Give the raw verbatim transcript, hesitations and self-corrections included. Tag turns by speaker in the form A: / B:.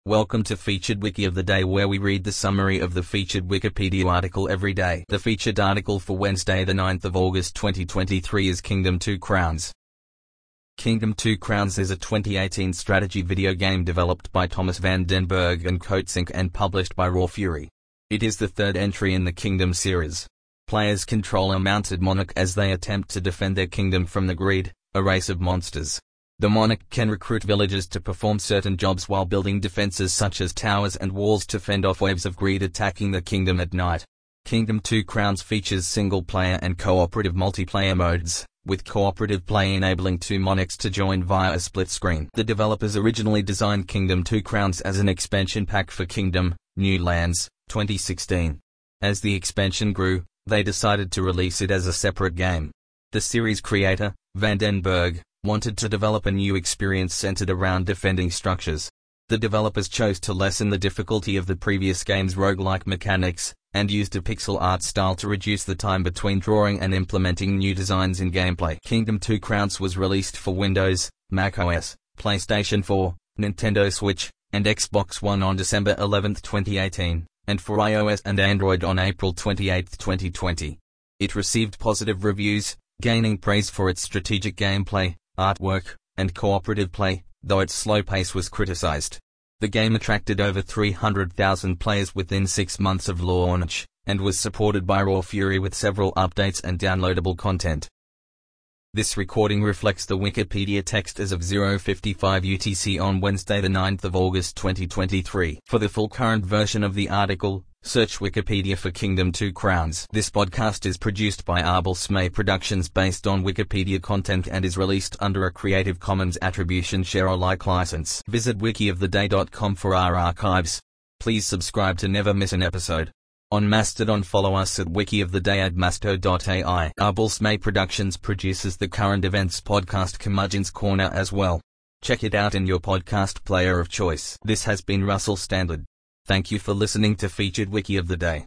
A: Welcome to Featured Wiki of the Day, where we read the summary of the featured Wikipedia article every day. The featured article for Wednesday the ninth of August twenty twenty-three is Kingdom Two Crowns. Kingdom Two Crowns is a twenty eighteen strategy video game developed by Thomas van den Berg and Coatsink and published by Raw Fury. It is the third entry in the Kingdom series. Players control a mounted monarch as they attempt to defend their kingdom from the Greed, a race of monsters. The monarch can recruit villagers to perform certain jobs while building defenses such as towers and walls to fend off waves of greed attacking the kingdom at night. Kingdom Two Crowns features single-player and cooperative multiplayer modes, with cooperative play enabling two monarchs to join via a split screen. The developers originally designed Kingdom Two Crowns as an expansion pack for Kingdom, New Lands, twenty sixteen. As the expansion grew, they decided to release it as a separate game. The series creator, Van den Berg, wanted to develop a new experience centered around defending structures. The developers chose to lessen the difficulty of the previous game's roguelike mechanics, and used a pixel art style to reduce the time between drawing and implementing new designs in gameplay. Kingdom Two Crowns was released for Windows, macOS, PlayStation four, Nintendo Switch, and Xbox One on December eleventh twenty eighteen, and for iOS and Android on April twenty-eighth twenty twenty. It received positive reviews, gaining praise for its strategic gameplay, artwork, and cooperative play, though its slow pace was criticized. The game attracted over three hundred thousand players within six months of launch, and was supported by Raw Fury with several updates and downloadable content. This recording reflects the Wikipedia text as of zero fifty-five U T C on Wednesday the ninth of August twenty twenty-three. For the full current version of the article, search Wikipedia for Kingdom Two Crowns. This podcast is produced by Arbel Smay Productions based on Wikipedia content and is released under a Creative Commons Attribution Share Alike license. Visit wiki of the day dot com for our archives. Please subscribe to never miss an episode. On Mastodon, follow us at wikioftheday at masto dot A I. Arbel Smay Productions produces the current events podcast Curmudgeon's Corner as well. Check it out in your podcast player of choice. This has been Russell Standard. Thank you for listening to Featured Wiki of the Day.